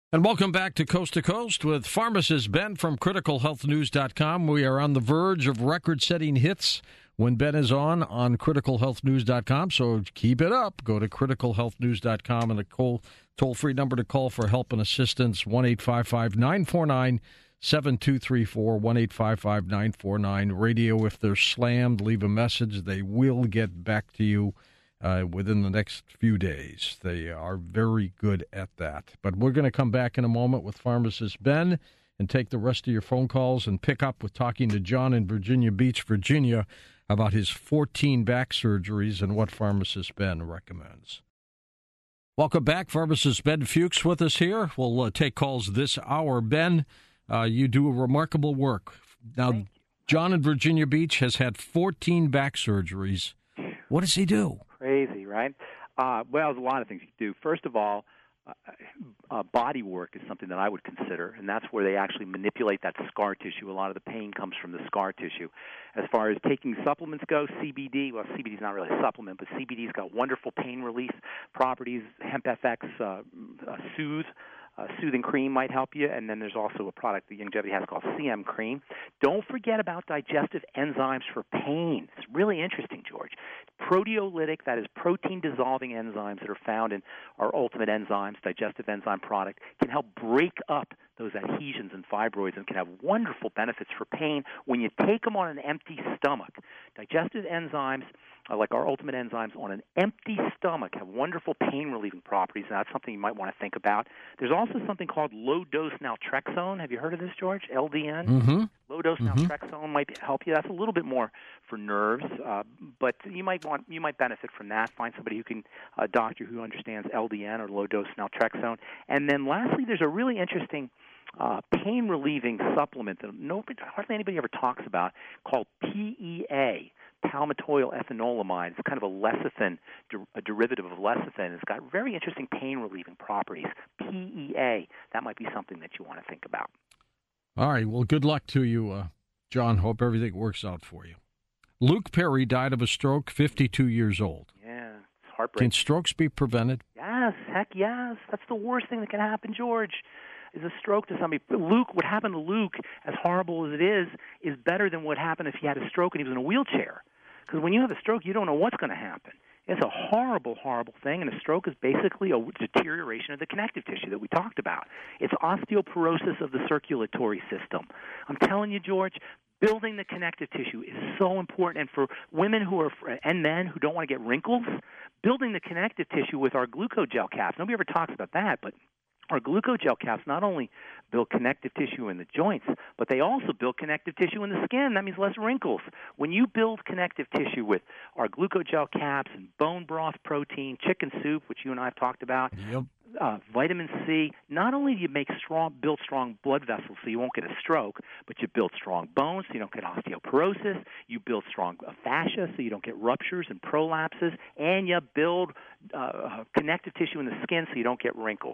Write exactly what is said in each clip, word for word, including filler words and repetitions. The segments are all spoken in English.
And welcome back to Coast to Coast with pharmacist Ben from critical health news dot com. We are on the verge of record-setting hits when Ben is on on critical health news dot com, so keep it up. Go to critical health news dot com and the toll-free number to call for help and assistance, one eight five five, nine four nine, seven two three four, one eight five five, nine four nine. Radio, if they're slammed, leave a message. They will get back to you Uh, within the next few days. They are very good at that. But we're going to come back in a moment with pharmacist Ben and take the rest of your phone calls and pick up with talking to John in Virginia Beach, Virginia, about his fourteen back surgeries and what pharmacist Ben recommends. Welcome back. Pharmacist Ben Fuchs with us here. We'll uh, take calls this hour. Ben, uh, you do a remarkable work. Now, John in Virginia Beach has had fourteen back surgeries. What does he do? Crazy, right? Uh, well, there's a lot of things you can do. First of all, uh, uh, body work is something that I would consider, and that's where they actually manipulate that scar tissue. A lot of the pain comes from the scar tissue. As far as taking supplements go, C B D, well, C B D is not really a supplement, but C B D's got wonderful pain relief properties. Hemp F X uh, uh, Soothe. Uh, soothing cream might help you, and then there's also a product that Youngevity has called C M cream. Don't forget about digestive enzymes for pain. It's really interesting, George. Proteolytic, that is protein-dissolving enzymes that are found in our Ultimate Enzymes, digestive enzyme product, can help break up those adhesions and fibroids and can have wonderful benefits for pain when you take them on an empty stomach. Digestive enzymes, uh, like our Ultimate Enzymes, on an empty stomach have wonderful pain-relieving properties, and that's something you might want to think about. There's also something called low-dose naltrexone. Have you heard of this, George? L D N? Mm-hmm. Low-dose mm-hmm. naltrexone might help you. That's a little bit more for nerves, uh, but you might want you might benefit from that. Find somebody who can, a doctor who understands L D N or low-dose naltrexone. And then lastly, there's a really interesting uh, pain-relieving supplement that nobody, hardly anybody ever talks about called P E A, palmitoyl ethanolamide. It's kind of a lecithin, a derivative of lecithin. It's got very interesting pain-relieving properties. P E A, that might be something that you want to think about. All right. Well, good luck to you, uh, John. Hope everything works out for you. Luke Perry died of a stroke, fifty-two years old. Yeah, it's heartbreaking. Can strokes be prevented? Yes, heck yes. That's the worst thing that can happen, George, is a stroke to somebody. Luke, what happened to Luke, as horrible as it is, is better than what happened if he had a stroke and he was in a wheelchair. Because when you have a stroke, you don't know what's going to happen. It's a horrible, horrible thing, and a stroke is basically a deterioration of the connective tissue that we talked about. It's osteoporosis of the circulatory system. I'm telling you, George, building the connective tissue is so important. And for women who are and men who don't want to get wrinkles, building the connective tissue with our glucogel caps. Nobody ever talks about that, but our glucogel caps not only build connective tissue in the joints, but they also build connective tissue in the skin. That means less wrinkles. When you build connective tissue with our glucogel caps and bone broth protein, chicken soup, which you and I have talked about, Yep. uh, vitamin C, not only do you make strong, build strong blood vessels so you won't get a stroke, but you build strong bones so you don't get osteoporosis, you build strong fascia so you don't get ruptures and prolapses, and you build uh, connective tissue in the skin so you don't get wrinkles.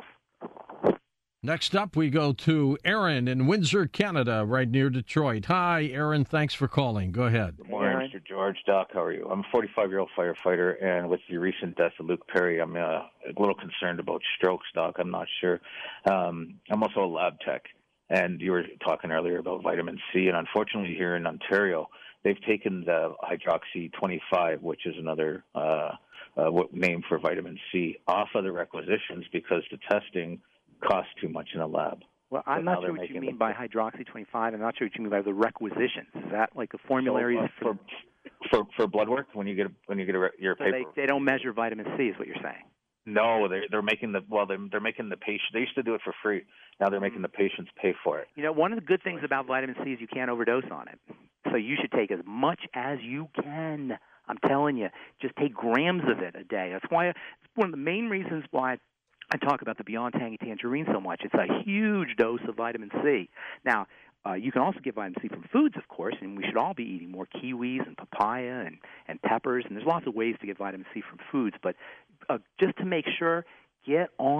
Next up, we go to Aaron in Windsor, Canada, right near Detroit. Hi, Aaron. Thanks for calling. Go ahead. Good morning, Mister George. Doc, how are you? I'm a forty-five-year-old firefighter, and with the recent death of Luke Perry, I'm uh, a little concerned about strokes, Doc. I'm not sure. Um, I'm also a lab tech, and you were talking earlier about vitamin C, and unfortunately here in Ontario, they've taken the hydroxy twenty-five, which is another uh, uh, name for vitamin C, off of the requisitions because the testing costs too much in a lab. Well, I'm so not sure what you mean by hydroxy twenty-five. I'm not sure what you mean by the requisitions. Is that like the formularies so, uh, for, for for blood work when you get when you get a, your so paper? They, they don't measure vitamin C, is what you're saying. No, they're they're making the well they're, they're making the patient. They used to do it for free. Now they're making the patients pay for it. You know, one of the good things about vitamin C is you can't overdose on it. So you should take as much as you can. I'm telling you, just take grams of it a day. That's why it's one of the main reasons why I talk about the Beyond Tangy Tangerine so much. It's a huge dose of vitamin C. Now, uh, you can also get vitamin C from foods, of course, and we should all be eating more kiwis and papaya and, and peppers, and there's lots of ways to get vitamin C from foods. But uh, just to make sure, get on a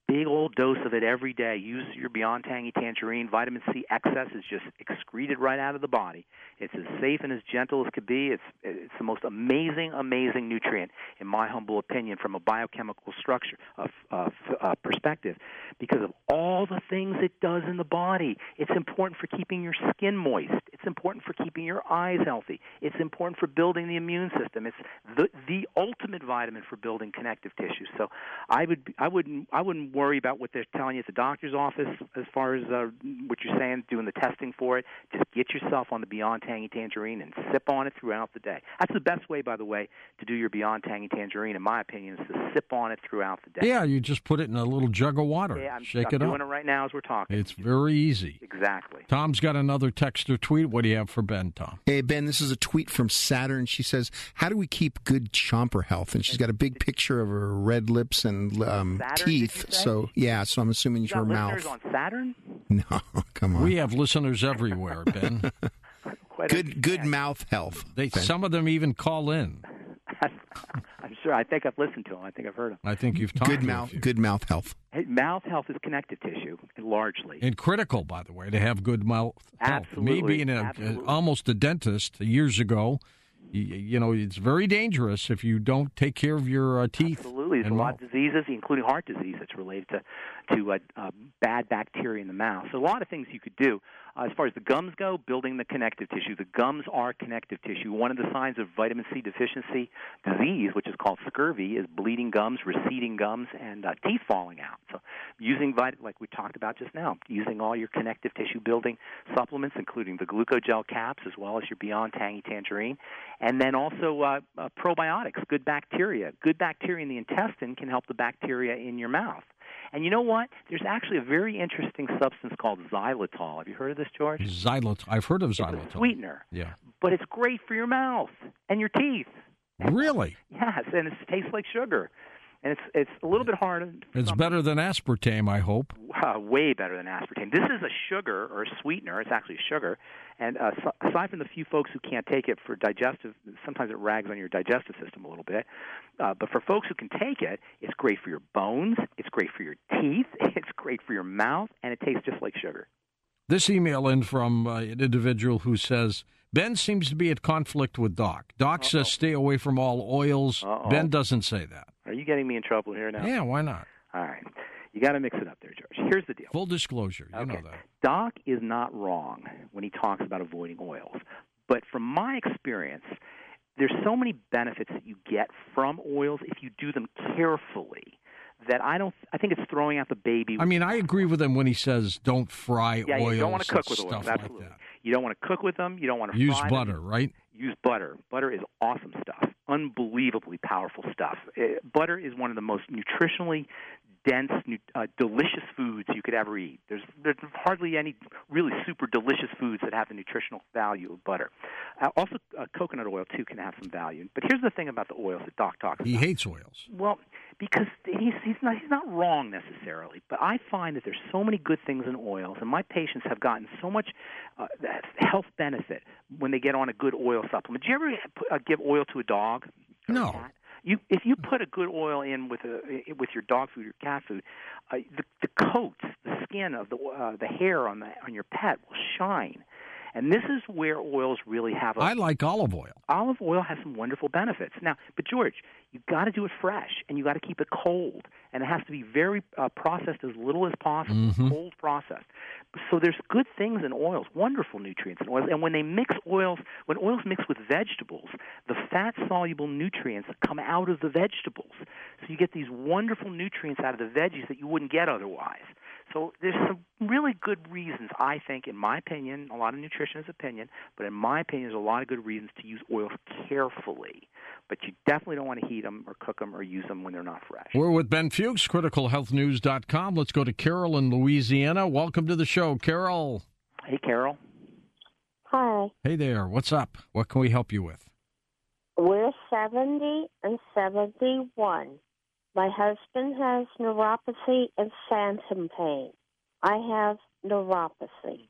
big old dose of it every day. Use your Beyond Tangy Tangerine. Vitamin C excess is just excreted right out of the body. It's as safe and as gentle as could be. It's it's the most amazing, amazing nutrient, in my humble opinion, from a biochemical structure uh, uh, uh, perspective, because of all the things it does in the body. It's important for keeping your skin moist. It's important for keeping your eyes healthy. It's important for building the immune system. It's the the ultimate vitamin for building connective tissue. So I would I wouldn't I wouldn't worry about what they're telling you at the doctor's office as far as uh, what you're saying, doing the testing for it. Just get yourself on the Beyond Tangy Tangerine and sip on it throughout the day. That's the best way, by the way, to do your Beyond Tangy Tangerine, in my opinion, is to sip on it throughout the day. Yeah, you just put it in a little jug of water. Yeah, I'm, Shake I'm it doing up. it right now as we're talking. It's very easy. Exactly. Tom's got another text or tweet. What do you have for Ben, Tom? Hey, Ben, this is a tweet from Saturn. She says, how do we keep good chomper health? And she's got a big picture of her red lips and um, Saturn, teeth. So, yeah, so I'm assuming it's you her got mouth. listeners on Saturn? No, come on. We have listeners everywhere, Ben. Good good mouth health. They, Ben. some of them even call in. I'm sure. I think I've listened to them. I think I've heard them. I think you've talked Good to mouth, a few. good mouth health. Hey, mouth health is connective tissue, largely. And critical, by the way, to have good mouth health. Absolutely, Me being a, absolutely. a, almost a dentist years ago, you, you know, it's very dangerous if you don't take care of your uh, teeth. Absolutely. There's a and lot mouth. of diseases, including heart disease, that's related to, to uh, uh, bad bacteria in the mouth. So a lot of things you could do. Uh, as far as the gums go, building the connective tissue. The gums are connective tissue. One of the signs of vitamin C deficiency disease, which is called scurvy, is bleeding gums, receding gums, and uh, teeth falling out. So using, vit- like we talked about just now, using all your connective tissue building supplements, including the glucogel caps as well as your Beyond Tangy Tangerine, and then also uh, uh, probiotics, good bacteria. Good bacteria in the intestine can help the bacteria in your mouth. And you know what? There's actually a very interesting substance called xylitol. Have you heard of this, George? Xylitol. I've heard of It's a xylitol. sweetener. Yeah. But it's great for your mouth and your teeth. Really? Yes, and it tastes like sugar. And it's it's a little bit hard. It's better than aspartame, I hope. Uh, way better than aspartame. This is a sugar or a sweetener. It's actually a sugar. And uh, so, aside from the few folks who can't take it for digestive, sometimes it rags on your digestive system a little bit. Uh, but for folks who can take it, it's great for your bones. It's great for your teeth. It's great for your mouth, and it tastes just like sugar. This email in from uh, an individual who says, Ben seems to be at conflict with Doc. Doc Uh-oh. says stay away from all oils. Uh-oh. Ben doesn't say that. Are you getting me in trouble here now? Yeah, why not? All right. You got to mix it up there, George. Here's the deal. Full disclosure, you Okay. know that. Doc is not wrong when he talks about avoiding oils. But from my experience, there's so many benefits that you get from oils if you do them carefully that I don't. I think it's throwing out the baby. I mean, I agree with him when he says don't fry yeah, oils you don't want to cook and with oils. stuff Absolutely. like that. You don't want to cook with them. You don't want to Use fry butter, them. right? Use butter. Butter is awesome stuff. Unbelievably powerful stuff. Uh, butter is one of the most nutritionally dense, uh, delicious foods you could ever eat. There's, there's hardly any really super delicious foods that have the nutritional value of butter. Uh, also, uh, coconut oil, too, can have some value. But here's the thing about the oils that Doc talks He about. hates oils. Well, because he's, he's, not, he's not wrong necessarily, but I find that there's so many good things in oils, and my patients have gotten so much uh, health benefit when they get on a good oil supplement. Do you ever uh, give oil to a dog? Or No. A cat? You, if you put a good oil in with a with your dog food or cat food, uh, the, the coats, the skin of the uh, the hair on the on your pet will shine, and this is where oils really have a. I like olive oil. Olive oil has some wonderful benefits. Now, but George, you got to do it fresh, and you got to keep it cold, and it has to be very uh, processed as little as possible, Mhm. cold processed. So there's good things in oils, wonderful nutrients in oils, and when they mix oils, when oils mix with vegetables, the fat-soluble nutrients come out of the vegetables. So you get these wonderful nutrients out of the veggies that you wouldn't get otherwise. So there's some really good reasons, I think, in my opinion, a lot of nutritionists' opinion, but in my opinion, there's a lot of good reasons to use oils carefully. But you definitely don't want to heat them or cook them or use them when they're not fresh. We're with Ben Fuchs, critical health news dot com. Let's go to Carol in Louisiana. Welcome to the show, Carol. Hey, Carol. Hi. Hey there. What's up? What can we help you with? We're seventy and seventy-one. My husband has neuropathy and phantom pain. I have neuropathy.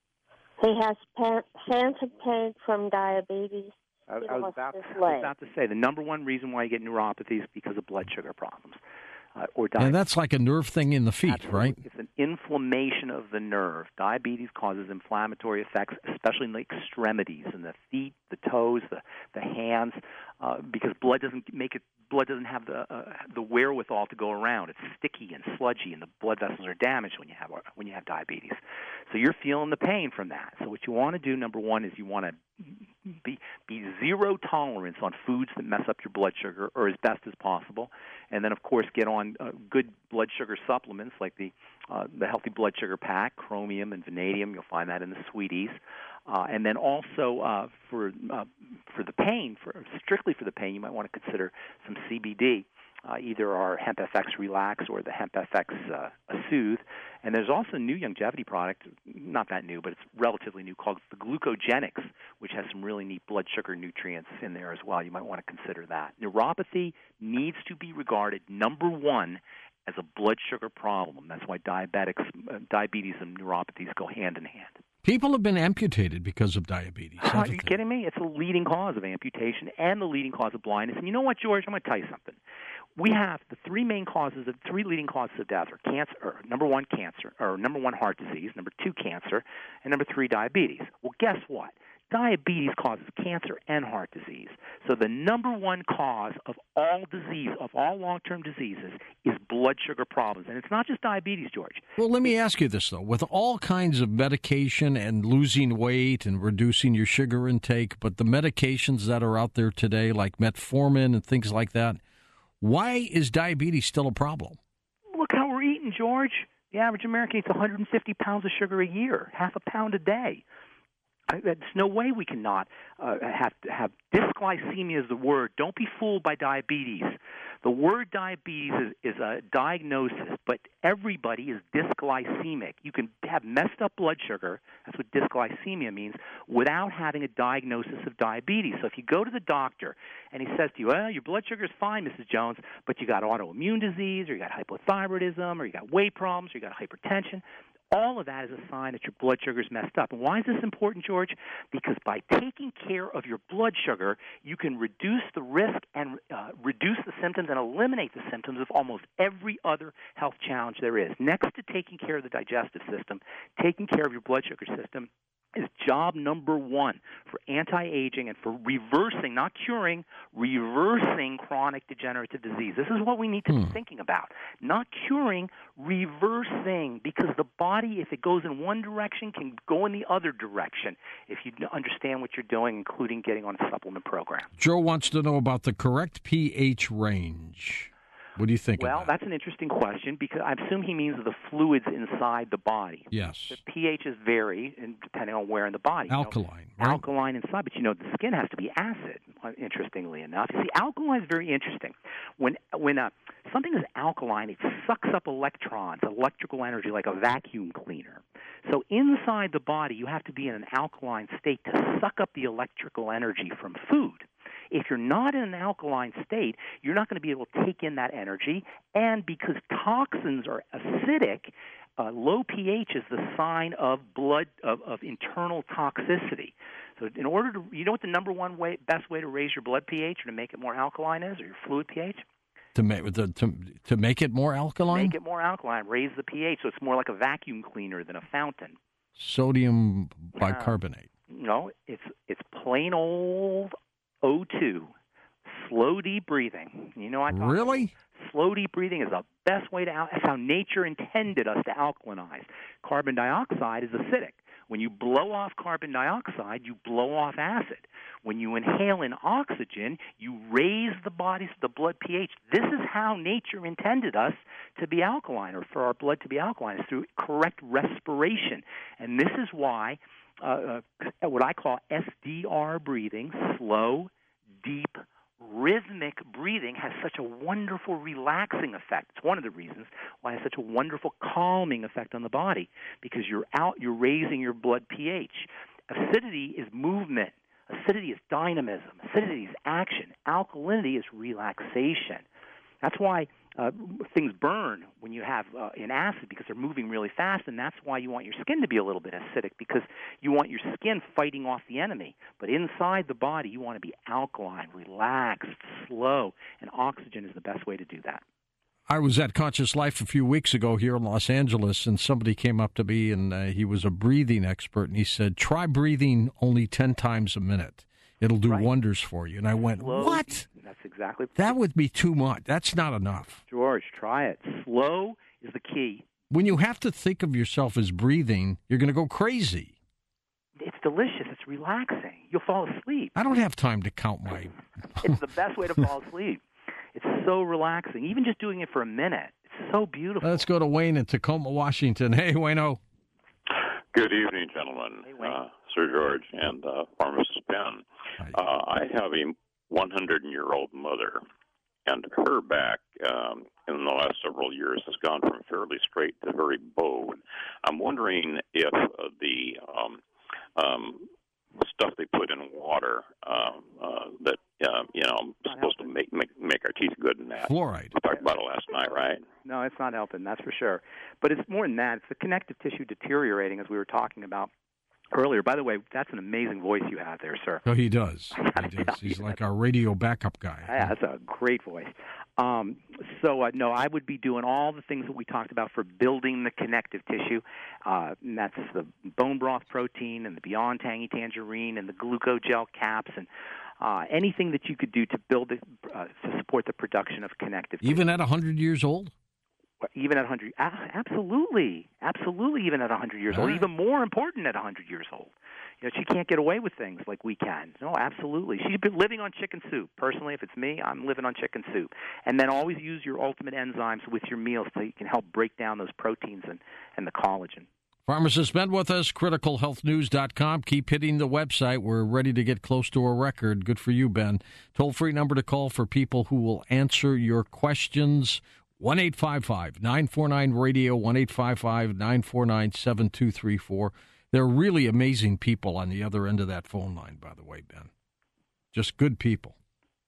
He has pa- phantom pain from diabetes. I, He I, was lost about, his I was leg. about to say the number one reason why you get neuropathy is because of blood sugar problems. uh, or diabetes. And that's like a nerve thing in the feet, Absolutely. right? It's an inflammation of the nerve. Diabetes causes inflammatory effects, especially in the extremities, in the feet, the toes, the the hands, uh, because blood doesn't make it. Blood doesn't have the uh, the wherewithal to go around. It's sticky and sludgy, and the blood vessels are damaged when you have when you have diabetes. So you're feeling the pain from that. So what you want to do, number one, is you want to be be zero tolerance on foods that mess up your blood sugar, or as best as possible. And then, of course, get on uh, good blood sugar supplements like the uh, the Healthy Blood Sugar Pack, chromium and vanadium. You'll find that in the Sweeties. Uh, and then also uh, for uh, for the pain, for strictly for the pain, you might want to consider some C B D, uh, either our Hemp F X Relax or the Hemp F X uh, Soothe. And there's also a new longevity product, not that new, but it's relatively new, called the Glucogenics, which has some really neat blood sugar nutrients in there as well. You might want to consider that. Neuropathy needs to be regarded, number one, as a blood sugar problem. That's why diabetics, uh, diabetes and neuropathies go hand in hand. People have been amputated because of diabetes. Are you kidding me? It's a leading cause of amputation and the leading cause of blindness. And you know what, George? I'm going to tell you something. We have the three main causes of three leading causes of death are cancer, or number one, cancer, or number one, heart disease, number two, cancer, and number three, diabetes. Well, guess what? Diabetes causes cancer and heart disease. So the number one cause of all disease, of all long-term diseases, is blood sugar problems. And it's not just diabetes, George. Well, let me ask you this, though. With all kinds of medication and losing weight and reducing your sugar intake, but the medications that are out there today, like metformin and things like that, why is diabetes still a problem? Look how we're eating, George. The average American eats one hundred fifty pounds of sugar a year, half a pound a day. I, there's no way we cannot uh, have have dysglycemia is the word. Don't be fooled by diabetes. The word diabetes is, is a diagnosis, but everybody is dysglycemic. You can have messed up blood sugar, that's what dysglycemia means, without having a diagnosis of diabetes. So if you go to the doctor and he says to you, well, your blood sugar is fine, Missus Jones, but you got autoimmune disease, or you got hypothyroidism, or you got weight problems, or you got hypertension, all of that is a sign that your blood sugar is messed up. And why is this important, George? Because by taking care of your blood sugar, you can reduce the risk and uh, reduce the symptoms and eliminate the symptoms of almost every other health challenge there is. Next to taking care of the digestive system, taking care of your blood sugar system is job number one for anti-aging and for reversing, not curing, reversing chronic degenerative disease. This is what we need to hmm. be thinking about. Not curing, reversing, because the body, if it goes in one direction, can go in the other direction if you understand what you're doing, including getting on a supplement program. Joe wants to know about the correct pH range. What do you think Well, of that? That's an interesting question, because I assume he means the fluids inside the body. Yes. The pHs vary in, depending on where in the body. Alkaline. You know, right? Alkaline inside, but you know the skin has to be acid, interestingly enough. You see, alkaline is very interesting. When when uh, something is alkaline, it sucks up electrons, electrical energy, like a vacuum cleaner. So inside the body, you have to be in an alkaline state to suck up the electrical energy from food. If you're not in an alkaline state, you're not going to be able to take in that energy, and because toxins are acidic, uh, low pH is the sign of blood of, of internal toxicity. So in order to, you know what the number one way, best way to raise your blood pH or to make it more alkaline is, or your fluid pH? To make to, to to make it more alkaline? Make it more alkaline. Raise the pH so it's more like a vacuum cleaner than a fountain. Sodium bicarbonate. Uh, no, it's it's plain old O two, slow deep breathing. You know what I'm talking Really? about? Slow deep breathing is the best way to, al- that's how nature intended us to alkalinize. Carbon dioxide is acidic. When you blow off carbon dioxide, you blow off acid. When you inhale in oxygen, you raise the body's, the blood pH. This is how nature intended us to be alkaline, or for our blood to be alkaline, is through correct respiration. And this is why uh, uh, what I call S D R breathing, slow, deep, rhythmic breathing, has such a wonderful relaxing effect. It's one of the reasons why it has such a wonderful calming effect on the body, because you're out, you're raising your blood pH. Acidity is movement. Acidity is dynamism. Acidity is action. Alkalinity is relaxation. That's why uh, things burn when you have uh, an acid, because they're moving really fast, and that's why you want your skin to be a little bit acidic, because you want your skin fighting off the enemy. But inside the body, you want to be alkaline, relaxed, slow, and oxygen is the best way to do that. I was at Conscious Life a few weeks ago here in Los Angeles, and somebody came up to me, and uh, he was a breathing expert, and he said, try breathing only ten times a minute. It'll do right. wonders for you. And I went, Slow. what? That's exactly. That would be too much. That's not enough. George, try it. Slow is the key. When you have to think of yourself as breathing, you're going to go crazy. It's delicious. It's relaxing. You'll fall asleep. I don't have time to count my... It's the best way to fall asleep. It's so relaxing. Even just doing it for a minute. It's so beautiful. Let's go to Wayne in Tacoma, Washington. Hey, Wayno. Good evening, gentlemen. Hey, Wayne. Uh, Sir George and uh, Pharmacist Ben. Uh, I have a one hundred year old mother, and her back um, in the last several years has gone from fairly straight to very bowed. I'm wondering if uh, the um, um, stuff they put in water uh, uh, that uh, you know is supposed to make, make make our teeth good and that. Fluoride. We talked about it last night, right? No, it's not helping, that's for sure. But it's more than that. It's the connective tissue deteriorating, as we were talking about earlier. By the way, that's an amazing voice you have there, sir. Oh, he does. He does. He's like our radio backup guy. Yeah, that's a great voice. Um, so, uh, no, I would be doing all the things that we talked about for building the connective tissue. Uh, and that's the bone broth protein and the Beyond Tangy Tangerine and the glucogel caps and uh, anything that you could do to build it, uh, to support the production of connective tissue. Even at one hundred years old? Even at one hundred, absolutely, absolutely. Even at one hundred years old, right. Even more important at one hundred years old. You know, she can't get away with things like we can. No, absolutely. She's been living on chicken soup. Personally, if it's me, I'm living on chicken soup. And then always use your ultimate enzymes with your meals so you can help break down those proteins and, and the collagen. Pharmacist Ben with us, critical health news dot com. Keep hitting the website. We're ready to get close to a record. Good for you, Ben. Toll-free number to call for people who will answer your questions. one eight five five, nine four nine, radio, one eight five five, nine four nine, seven two three four. They're really amazing people on the other end of that phone line, by the way, Ben. Just good people.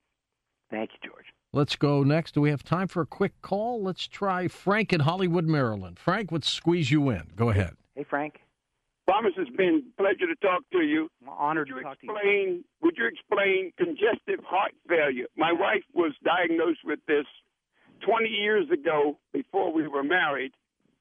Thank you, George. Let's go next. Do we have time for a quick call? Let's try Frank in Hollywood, Maryland. Frank, let's squeeze you in. Go ahead. Hey, Frank. Thomas, it's been a pleasure to talk to you. I'm honored Would to you talk to you. explain, would you explain congestive heart failure? My wife was diagnosed with this twenty years ago before we were married,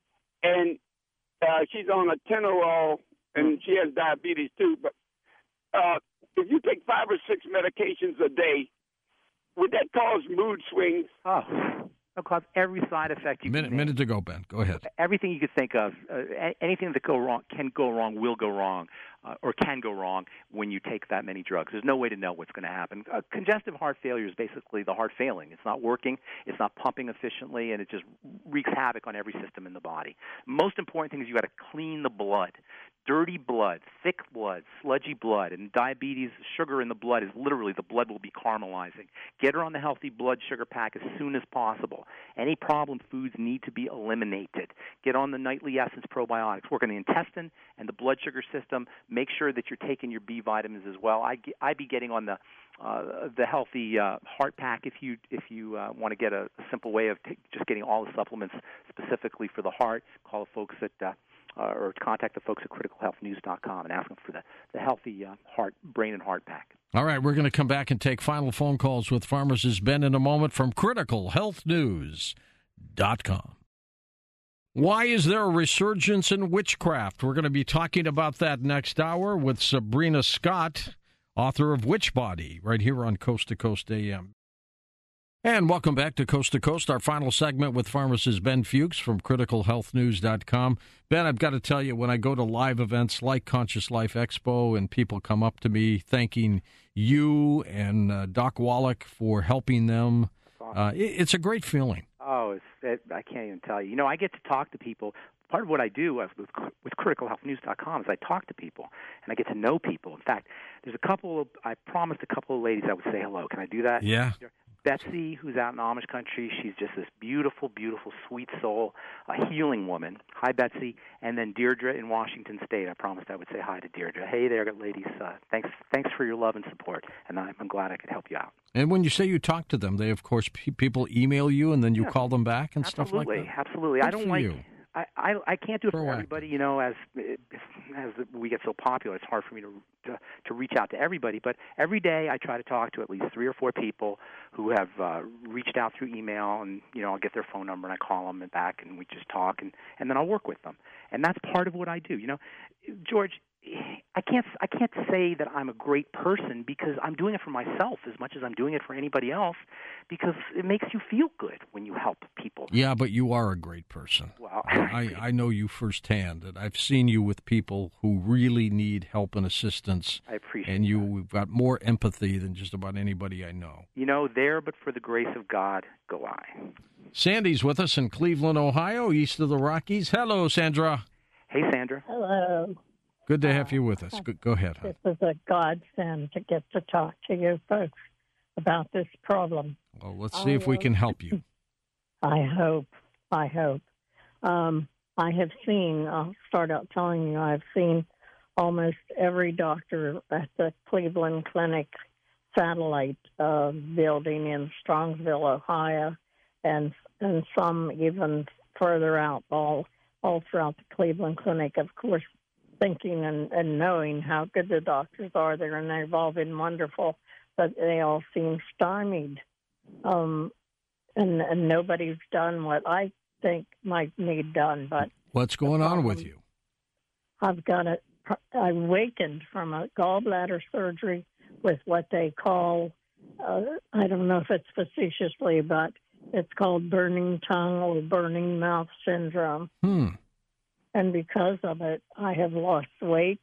and uh, she's on Atenolol, and she has diabetes too. But uh, if you take five or six medications a day, would that cause mood swings? Oh, it'll cause every side effect you Minute, can minute to go, Ben. Go ahead. Everything you could think of, uh, anything that go wrong can go wrong, will go wrong, uh, or can go wrong when you take that many drugs. There's no way to know what's going to happen. Uh, congestive heart failure is basically the heart failing. It's not working, it's not pumping efficiently, and it just wreaks havoc on every system in the body. Most important thing is you got to clean the blood. Dirty blood, thick blood, sludgy blood, and diabetes, sugar in the blood is literally the blood will be caramelizing. Get her on the healthy blood sugar pack as soon as possible. Any problem foods need to be eliminated. Get on the nightly Essence probiotics. Work on the intestine and the blood sugar system. Make sure that you're taking your B vitamins as well. I'd, I'd be getting on the uh, the healthy uh, heart pack if you if you uh, want to get a, a simple way of t- just getting all the supplements specifically for the heart. Call the folks at uh, uh, or contact the folks at critical health news dot com and ask them for the the healthy uh, heart, brain, and heart pack. All right, we're going to come back and take final phone calls with Pharmacist Ben in a moment from critical health news dot com. Why is there a resurgence in witchcraft? We're going to be talking about that next hour with Sabrina Scott, author of Witch Body, right here on Coast to Coast A M. And welcome back to Coast to Coast, our final segment with pharmacist Ben Fuchs from critical health news dot com. Ben, I've got to tell you, when I go to live events like Conscious Life Expo and people come up to me thanking you and uh, Doc Wallach for helping them, uh, it, it's a great feeling. Oh, it's, it, I can't even tell you. You know, I get to talk to people. Part of what I do with, with critical health news dot com is I talk to people, and I get to know people. In fact, there's a couple of, I promised a couple of ladies I would say hello. Can I do that? Yeah. Betsy, who's out in Amish country, she's just this beautiful, beautiful, sweet soul, a healing woman. Hi, Betsy. And then Deirdre in Washington State. I promised I would say hi to Deirdre. Hey there, ladies. Uh, thanks thanks for your love and support, and I'm, I'm glad I could help you out. And when you say you talk to them, they, of course, pe- people email you, and then you yeah. call them back and absolutely, stuff like that? Absolutely, absolutely. Good I don't for like... you. I, I I can't do it for Proactive. everybody. You know, as as we get so popular, it's hard for me to, to to reach out to everybody. But every day, I try to talk to at least three or four people who have uh, reached out through email, and you know, I'll get their phone number and I call them and back, and we just talk, and and then I'll work with them. And that's part of what I do. You know, George, I can't I can't say that I'm a great person because I'm doing it for myself as much as I'm doing it for anybody else, because it makes you feel good when you help people. Yeah, but you are a great person. Well, I, I know you firsthand, and I've seen you with people who really need help and assistance. I appreciate and you, that. we've got more empathy than just about anybody I know. You know, there but for the grace of God go I. Sandy's with us in Cleveland, Ohio, east of the Rockies. Hello, Sandra. Hey, Sandra. Hello. Good to have you with us. Go, go ahead. Hon. This is a godsend to get to talk to you folks about this problem. Well, let's see I, if we can help you. I hope. I hope. Um, I have seen, I'll start out telling you, I've seen almost every doctor at the Cleveland Clinic satellite uh, building in Strongsville, Ohio, and and some even further out, all, all throughout the Cleveland Clinic. Of course, thinking and, and knowing how good the doctors are there, and they've all been wonderful, but they all seem stymied. Um, and, and nobody's done what I think might need done. But what's going on with you? I've got a, I awakened from a gallbladder surgery with what they call, uh, I don't know if it's facetiously, but it's called burning tongue or burning mouth syndrome. Hmm. And because of it, I have lost weight.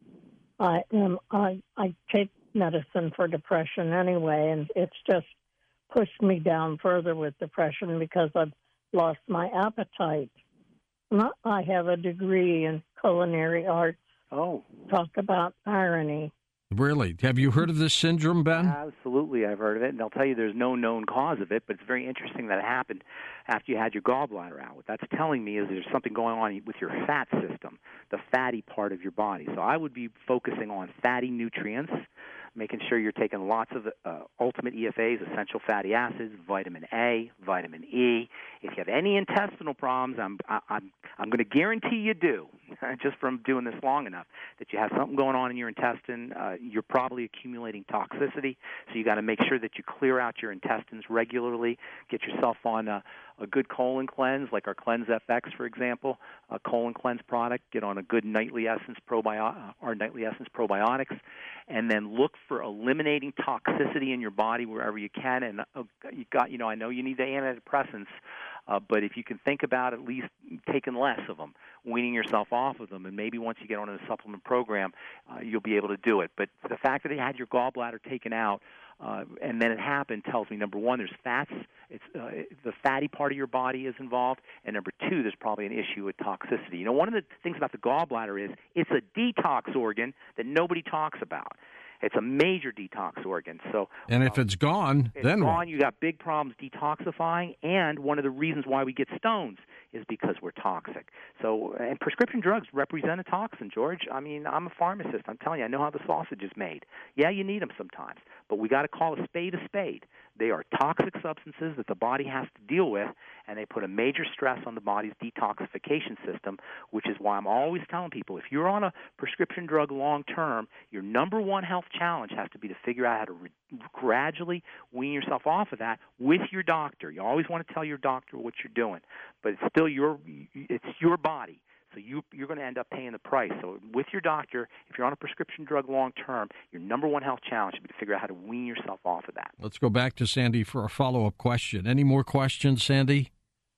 I am I I take medicine for depression anyway, and it's just pushed me down further with depression because I've lost my appetite. Not, I have a degree in culinary arts. Oh, talk about irony. Really? Have you heard of this syndrome, Ben? Absolutely, I've heard of it, and I'll tell you there's no known cause of it, but it's very interesting that it happened after you had your gallbladder out. What that's telling me is there's something going on with your fat system, the fatty part of your body. So I would be focusing on fatty nutrients, making sure you're taking lots of uh, ultimate E F As, essential fatty acids, vitamin A, vitamin E. If you have any intestinal problems, I'm I, I'm I'm going to guarantee you do, just from doing this long enough, that you have something going on in your intestine. Uh, you're probably accumulating toxicity, so you got to make sure that you clear out your intestines regularly. Get yourself on a, a good colon cleanse, like our Cleanse F X, for example, a colon cleanse product. Get on a good nightly essence probio- our nightly essence probiotics, and then look for eliminating toxicity in your body wherever you can. And uh, you got, you know, I know you need the antidepressants, uh, but if you can think about at least taking less of them, weaning yourself off of them, and maybe once you get on a supplement program, uh, you'll be able to do it. But the fact that they had your gallbladder taken out, uh, and then it happened, tells me, number one, there's fats. It's uh, the fatty part of your body is involved, and number two, there's probably an issue with toxicity. You know, one of the things about the gallbladder is it's a detox organ that nobody talks about. It's a major detox organ. So, and if um, it's gone, it's then gone. what? You got big problems detoxifying, and one of the reasons why we get stones is because we're toxic. So, and prescription drugs represent a toxin, George. I mean, I'm a pharmacist. I'm telling you, I know how the sausage is made. Yeah, you need them sometimes, but we got to call a spade a spade. They are toxic substances that the body has to deal with, and they put a major stress on the body's detoxification system, which is why I'm always telling people, if you're on a prescription drug long term, your number one health challenge has to be to figure out how to re- gradually wean yourself off of that with your doctor. You always want to tell your doctor what you're doing, but it's still your it's your body. So you, you're going to end up paying the price. So with your doctor, if you're on a prescription drug long term, your number one health challenge should be to figure out how to wean yourself off of that. Let's go back to Sandy for a follow-up question. Any more questions, Sandy?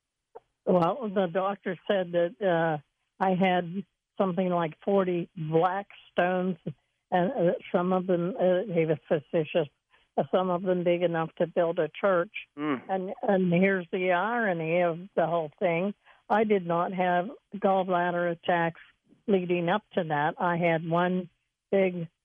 Well, the doctor said that uh, I had something like forty black stones, and uh, some of them, uh, he was facetious, uh, some of them big enough to build a church. Mm. And, and here's the irony of the whole thing. I did not have gallbladder attacks leading up to that. I had one big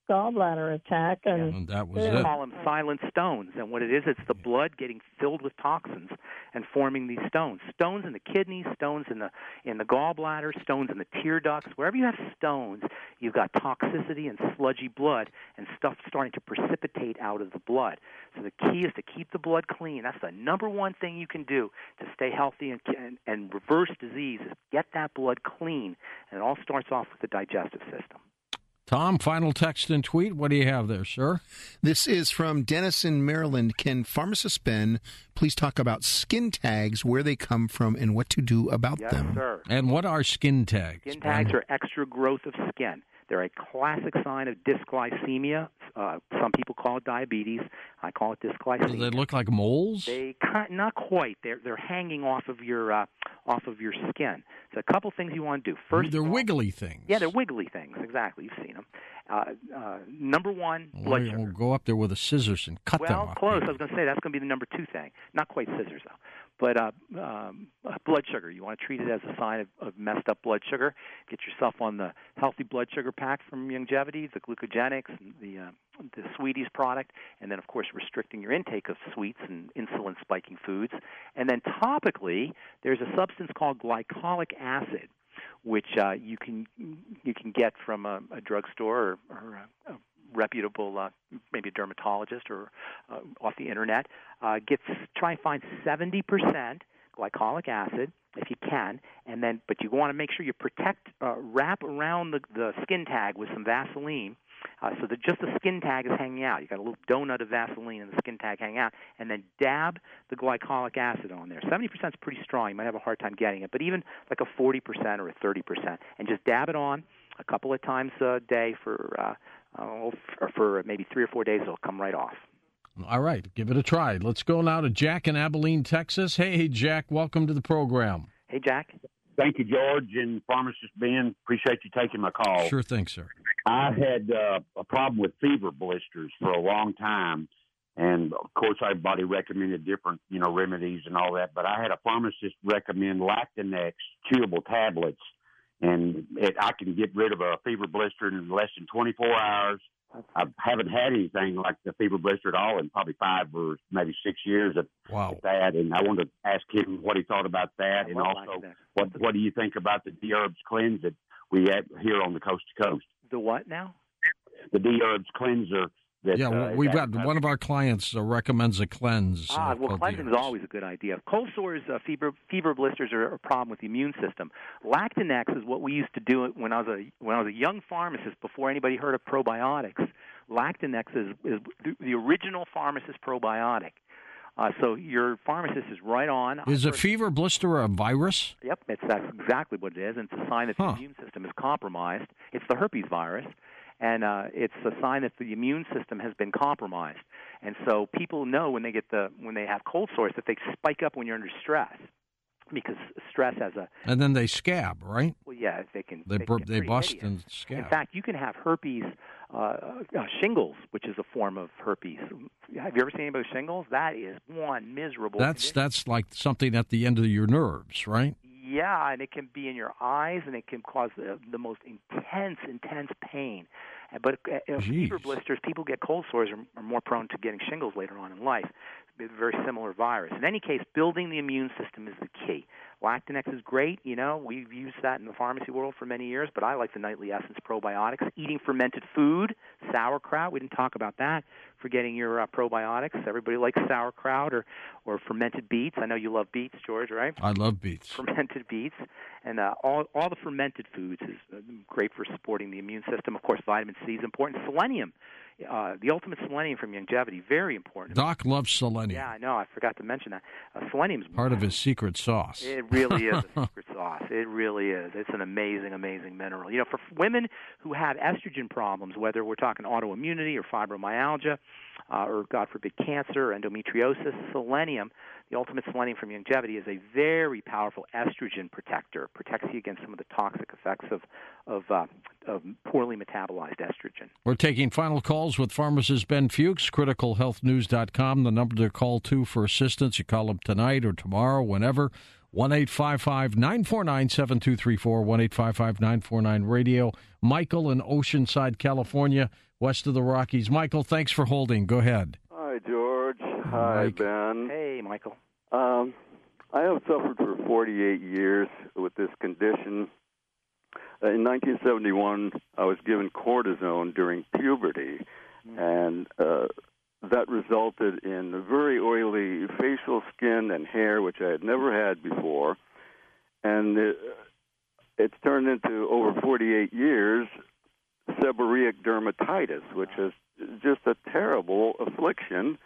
gallbladder attack, and, and that was They it. call them silent stones, and what it is, it's the blood getting filled with toxins and forming these stones. Stones in the kidneys, stones in the in the gallbladder, stones in the tear ducts. Wherever you have stones, you've got toxicity and sludgy blood, and stuff starting to precipitate out of the blood. So the key is to keep the blood clean. That's the number one thing you can do to stay healthy and and, and reverse disease is get that blood clean, and it all starts off with the digestive system. Tom, final text and tweet. What do you have there, sir? This is from Dennis in Maryland. Can Pharmacist Ben please talk about skin tags, where they come from, and what to do about Yes, them? sir. And what are skin tags? Skin tags are extra growth of skin. They're a classic sign of dysglycemia. Uh, some people call it diabetes. I call it dysglycemia. Do they look like moles? They kind, not quite. They're they're hanging off of your uh, off of your skin. So a couple things you want to do. First, they're of all, wiggly things. Yeah, they're wiggly things. Exactly. You've seen them. Uh, uh, number one, blood We'll, sugar. we'll go up there with a scissors and cut them Well, off. close. I was going to say that's going to be the number two thing. Not quite scissors, though. But uh, um, uh, blood sugar. You want to treat it as a sign of, of messed up blood sugar. Get yourself on the healthy blood sugar pack from Youngevity, the glucogenics, and the uh, the Sweeties product, and then, of course, restricting your intake of sweets and insulin-spiking foods. And then topically, there's a substance called glycolic acid, which uh, you can you can get from a, a drugstore or, or a, a reputable, uh, maybe a dermatologist or uh, off the internet. Uh, gets try and find seventy percent glycolic acid if you can, and then but you want to make sure you protect, uh, wrap around the, the skin tag with some Vaseline. Uh, so that just the skin tag is hanging out. You got a little donut of Vaseline and the skin tag hanging out, and then dab the glycolic acid on there. seventy percent is pretty strong. You might have a hard time getting it, but even like a forty percent or a thirty percent, and just dab it on a couple of times a day for uh, uh, for, for maybe three or four days. It'll come right off. All right, give it a try. Let's go now to Jack in Abilene, Texas. Hey, Jack, welcome to the program. Hey, Jack. Thank you, George, and Pharmacist Ben. Appreciate you taking my call. Sure thing, sir. I had uh, a problem with fever blisters for a long time, and of course, everybody recommended different, you know, remedies and all that. But I had a pharmacist recommend Lactinex chewable tablets, and it, I can get rid of a fever blister in less than twenty-four hours. I haven't had anything like the fever blister at all in probably five or maybe six years of wow. that. And I wanted to ask him what he thought about that, and also what what do you think about the D-Herbs cleanse that we have here on the coast to coast? The what now? The D-Herbs cleanser. That, yeah, well, uh, we've that, got uh, one of our clients uh, recommends a cleanse. Ah, uh, well, called cleansing is D-Herbs. always a good idea. Cold sores, uh, fever, fever blisters are a problem with the immune system. Lactinex is what we used to do when I was a when I was a young pharmacist before anybody heard of probiotics. Lactinex is, is the original pharmacist probiotic. Uh, so your pharmacist is right on. Is a fever blister a virus? Yep, it's, that's exactly what it is, and it's a sign that Huh. the immune system is compromised. It's the herpes virus, and uh, it's a sign that the immune system has been compromised. And so people know when they get the when they have cold sores that they spike up when you're under stress, because stress has a And then they scab, right? well, yeah, they can They they, bur- can get they pretty bust hideous. and scab. In fact, you can have herpes uh, uh, shingles, which is a form of herpes. Have you ever seen anybody with shingles? That is one miserable. That's condition. that's like something at the end of your nerves, right? Yeah, and it can be in your eyes, and it can cause the, the most intense, intense pain. Uh, But uh, uh, fever blisters, people get cold sores are, are more prone to getting shingles later on in life. It's a very similar virus. In any case, building the immune system is the key. Lactinex is great. You know, we've used that in the pharmacy world for many years, but I like the Nightly Essence probiotics. Eating fermented food, sauerkraut, we didn't talk about that, for getting your uh, probiotics. Everybody likes sauerkraut or, or fermented beets. I know you love beets, George, right? I love beets. Fermented beets. And uh, all, all the fermented foods is uh, great for supporting the immune system. Of course, vitamin C is important. Selenium. Uh, the ultimate selenium from Youngevity, very important. Doc loves selenium. Yeah, I know. I forgot to mention that. Uh, selenium's Part of his secret sauce. It really is a secret sauce. It really is. It's an amazing, amazing mineral. You know, for women who have estrogen problems, whether we're talking autoimmunity or fibromyalgia, uh, or God forbid cancer or endometriosis, selenium, the ultimate selenium from Youngevity, is a very powerful estrogen protector. Protects you against some of the toxic effects of of, uh, of poorly metabolized estrogen. We're taking final calls with pharmacist Ben Fuchs, critical health news dot com, the number to call to for assistance. You call him tonight or tomorrow, whenever. one eight five five, nine four nine, seven two three four, one eight five five, nine four nine, radio. Michael in Oceanside, California, west of the Rockies. Michael, thanks for holding. Go ahead. Hi, George. Hi, Mike. Ben. Hey, Michael. Um, I have suffered for forty-eight years with this condition. Uh, in nineteen seventy-one, I was given cortisone during puberty, mm-hmm. and uh, that resulted in very oily facial skin and hair, which I had never had before. And it, it's turned into, over forty-eight years, seborrheic dermatitis, which is just a terrible affliction.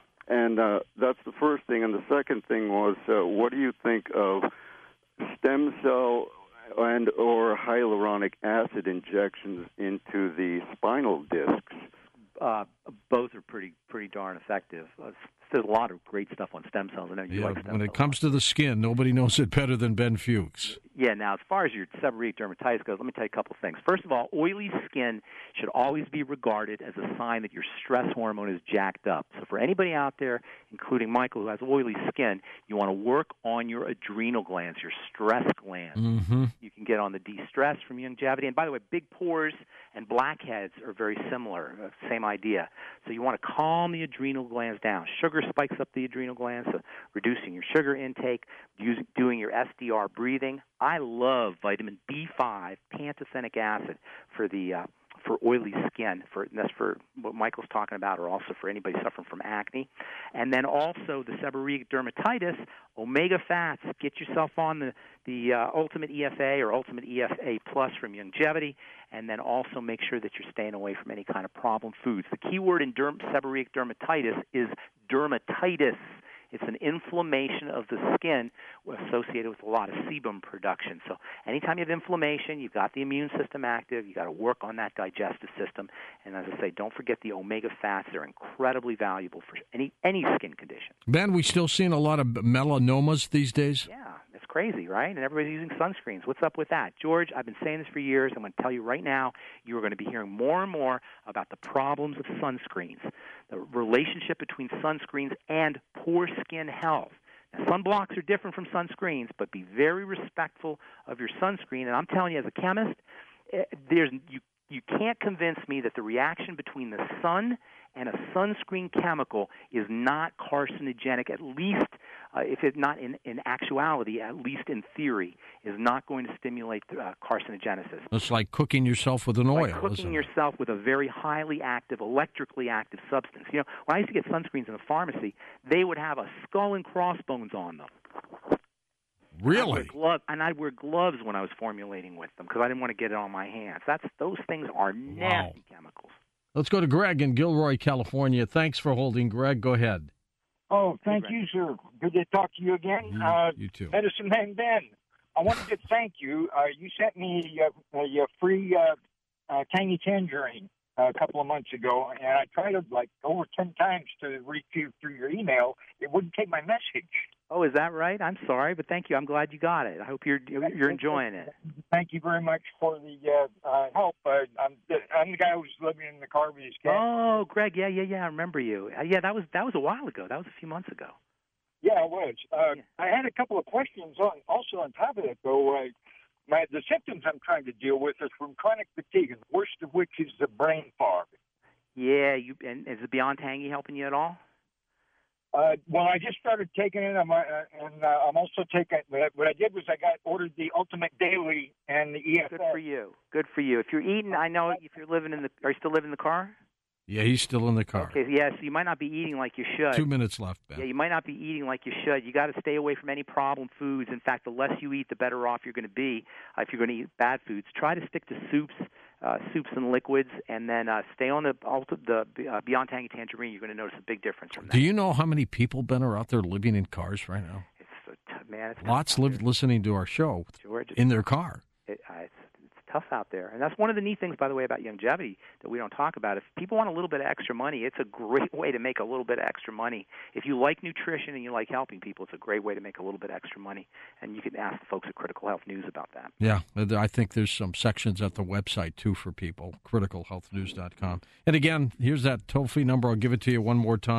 And uh, that's the first thing. And the second thing was, uh, what do you think of stem cell and or hyaluronic acid injections into the spinal discs? Uh, both are pretty pretty darn effective. Uh, there's a lot of great stuff on stem cells. I know you Yeah, like stem when it cells. comes to the skin, nobody knows it better than Ben Fuchs. Yeah, now, as far as your seborrheic dermatitis goes, let me tell you a couple of things. First of all, oily skin should always be regarded as a sign that your stress hormone is jacked up. So for anybody out there, including Michael, who has oily skin, you want to work on your adrenal glands, your stress glands. Mm-hmm. You can get on the de-stress from longevity. And by the way, big pores and blackheads are very similar, uh, same idea. So you want to calm the adrenal glands down. Sugar spikes up the adrenal glands, so reducing your sugar intake, using, doing your S D R breathing. I love vitamin B five, pantothenic acid, for the uh, for oily skin. For and that's for what Michael's talking about, or also for anybody suffering from acne. And then also the seborrheic dermatitis, omega fats. Get yourself on the the uh, Ultimate E F A or Ultimate E F A Plus from Longevity, and then also make sure that you're staying away from any kind of problem foods. The key word in derm- seborrheic dermatitis is dermatitis. It's an inflammation of the skin associated with a lot of sebum production. So anytime you have inflammation, you've got the immune system active, you've got to work on that digestive system. And as I say, don't forget the omega fats. They're incredibly valuable for any any skin condition. Ben, we still seeing a lot of melanomas these days? Yeah, it's crazy, right? And everybody's using sunscreens. What's up with that? George, I've been saying this for years. I'm going to tell you right now, you're going to be hearing more and more about the problems of sunscreens, the relationship between sunscreens and poor skin health. Now, sunblocks are different from sunscreens, but be very respectful of your sunscreen. And I'm telling you, as a chemist, there's you you can't convince me that the reaction between the sun and a sunscreen chemical is not carcinogenic, at least uh, if it's not in, in actuality, at least in theory, is not going to stimulate uh, carcinogenesis. It's like cooking yourself with an oil, Like cooking isn't it? yourself with a very highly active, electrically active substance. You know, when I used to get sunscreens in the pharmacy, they would have a skull and crossbones on them. Really? I'd wear gloves, and I'd wear gloves when I was formulating with them because I didn't want to get it on my hands. That's those things are nasty Wow. chemicals. Let's go to Greg in Gilroy, California. Thanks for holding, Greg. Go ahead. Oh, thank you, sir. Good to talk to you again. You, uh, you too. Medicine Man Ben, I wanted to thank you. Uh, you sent me uh, a, a free uh, uh, tangy tangerine a couple of months ago, and I tried it like over ten times to reach you through your email. It wouldn't take my message. Oh, is that right? I'm sorry, but thank you. I'm glad you got it. I hope you're you're enjoying it. Thank you very much for the uh, uh, help. Uh, I'm, I'm the guy who was living in the car with his cat. Oh, Greg, yeah, yeah, yeah. I remember you. Uh, yeah, that was that was a while ago. That was a few months ago. Yeah, it was. Uh, Yeah. I had a couple of questions on also on top of that, though. Uh, my the symptoms I'm trying to deal with is from chronic fatigue, and the worst of which is the brain fog. Yeah, you and is the Beyond Tangy helping you at all? Uh, well, I just started taking it, I'm, uh, and uh, I'm also taking. What I did was I got ordered the Ultimate Daily and the E F A. Good for you. Good for you. If you're eating, I know if you're living in the. Are you still living in the car? Yeah, he's still in the car. Okay, yeah. So you might not be eating like you should. Two minutes left, Ben. Yeah, you might not be eating like you should. You got to stay away from any problem foods. In fact, the less you eat, the better off you're going to be. Uh, if you're going to eat bad foods, try to stick to soups, uh, soups and liquids, and then uh, stay on the the uh, Beyond Tangy Tangerine. You're going to notice a big difference from that. Do you know how many people, Ben, are out there living in cars right now? It's so t- man, it's Lots tough out live, there. listening to our show George, it's in their car. It, uh, it's, it's tough out there. And that's one of the neat things, by the way, about longevity that we don't talk about. If people want a little bit of extra money, it's a great way to make a little bit of extra money. If you like nutrition and you like helping people, it's a great way to make a little bit extra money. And you can ask the folks at Critical Health News about that. Yeah, I think there's some sections at the website, too, for people, critical health news dot com. And again, here's that toll-free number. I'll give it to you one more time,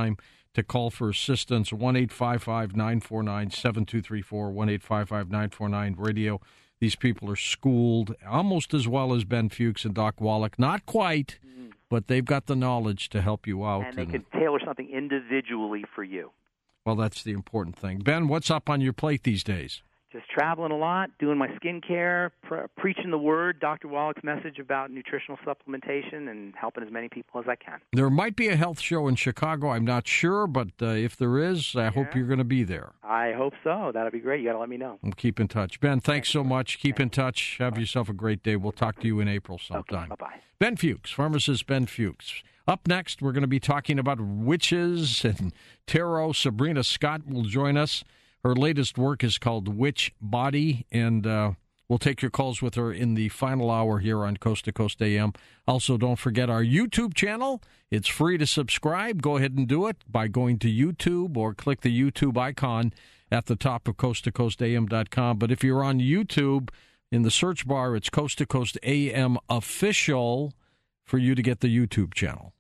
to call for assistance, one eight five five, nine four nine, seven two three four, one eight five five, nine four nine, radio. These people are schooled almost as well as Ben Fuchs and Doc Wallach. Not quite, mm. but they've got the knowledge to help you out. And they and, can tailor something individually for you. Well, that's the important thing. Ben, what's up on your plate these days? Just traveling a lot, doing my skincare, pre- preaching the word, Doctor Wallach's message about nutritional supplementation, and helping as many people as I can. There might be a health show in Chicago. I'm not sure, but uh, if there is, I yeah. hope you're going to be there. I hope so. That'll be great. You got to let me know. We'll keep in touch. Ben, thanks so much. Keep in touch. Have Bye. yourself a great day. We'll talk to you in April sometime. Okay, bye-bye. Ben Fuchs, pharmacist Ben Fuchs. Up next, we're going to be talking about witches and tarot. Sabrina Scott will join us. Her latest work is called Witch Body, and uh, we'll take your calls with her in the final hour here on Coast to Coast A M. Also, don't forget our YouTube channel. It's free to subscribe. Go ahead and do it by going to YouTube or click the YouTube icon at the top of coast to coast A M dot com. But if you're on YouTube, in the search bar, it's Coast to Coast A M Official for you to get the YouTube channel.